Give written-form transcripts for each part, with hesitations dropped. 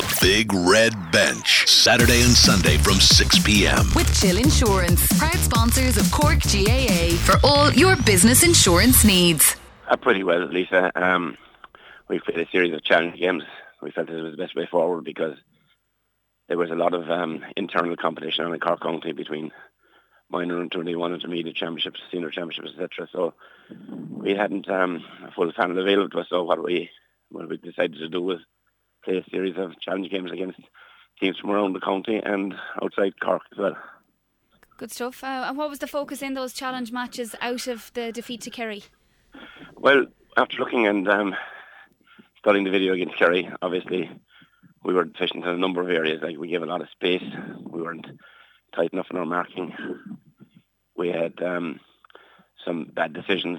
The Big Red Bench, Saturday and Sunday from 6 p.m. With Chill Insurance, proud sponsors of Cork GAA for all your business insurance needs. Pretty well, Lisa. We played a series of challenge games. We felt it was the best way forward because there was a lot of internal competition in Cork County between minor and 21 intermediate championships, senior championships, etc. So we hadn't a full panel available to us. So what we decided to do was play a series of challenge games against teams from around the county and outside Cork as well. Good stuff. And what was the focus in those challenge matches out of the defeat to Kerry? Well, after looking and studying the video against Kerry, obviously we were deficient in a number of areas. Like we gave a lot of space. We weren't tight enough in our marking. We had some bad decisions.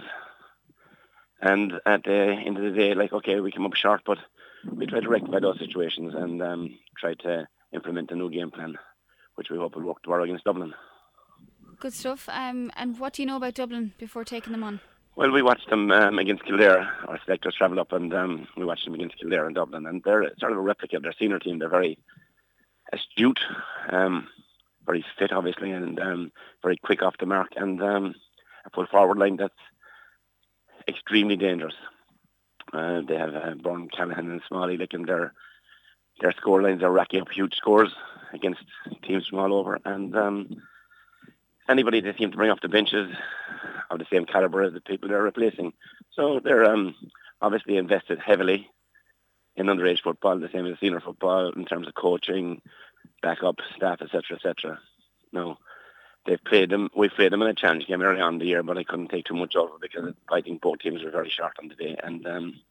And at the end of the day, we came up short, but we tried to rectify those situations and tried to implement a new game plan, which we hope will work tomorrow against Dublin. Good stuff. And what do you know about Dublin before taking them on? Well, we watched them against Kildare. Our selectors travelled up and we watched them against Kildare and Dublin. And they're sort of a replica of their senior team. They're very astute, very fit, obviously, and very quick off the mark. And a full forward line that's extremely dangerous. They have Byrne, Callaghan and Smalley. Their score lines are racking up huge scores against teams from all over. And anybody they seem to bring off the benches of the same calibre as the people they're replacing. So they're obviously invested heavily in underage football, the same as senior football, in terms of coaching, backup, staff, etc., etc. No, we've played them in a challenge game early on in the year, but I couldn't take too much over because I think both teams were very short on the day. And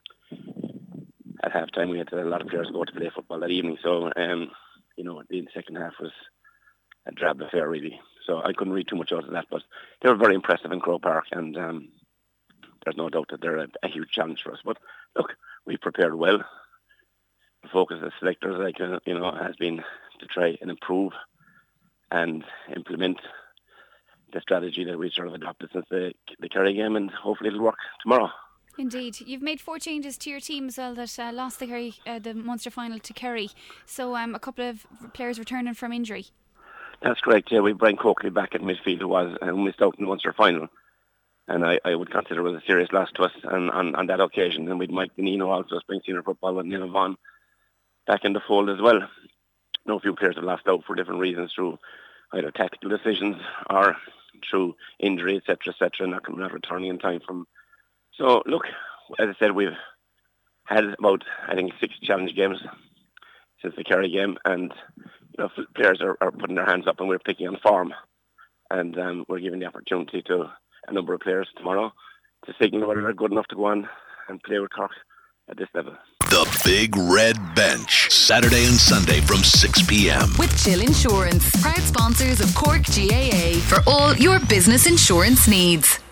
at half-time we had a lot of players go to play football that evening. So, the second half was a drab affair, really. So I couldn't read too much out of that, but they were very impressive in Croke Park, and there's no doubt that they're a huge challenge for us. But look, we prepared well. The focus as selectors, has been to try and improve and implement the strategy that we sort of adopted since the Kerry game, and hopefully it'll work tomorrow. Indeed. You've made 4 changes to your team as well that lost the Munster final to Kerry. So a couple of players returning from injury. That's correct, yeah. We have Brian Coakley back at midfield who missed out in the Munster final. And I would consider it was a serious loss to us on that occasion. And we'd Mike Denino also playing senior football with Neil Vaughan back in the fold as well. No few players have lost out for different reasons through either tactical decisions or through injury, etc., not returning in time from. So, look, as I said, we've had about, 6 challenge games since the Kerry game, and players are putting their hands up and we're picking on form. And we're giving the opportunity to a number of players tomorrow to signal whether they're good enough to go on and play with Cork at this level. The Big Red Bench, Saturday and Sunday from 6 p.m. With Chill Insurance, proud sponsors of Cork GAA for all your business insurance needs.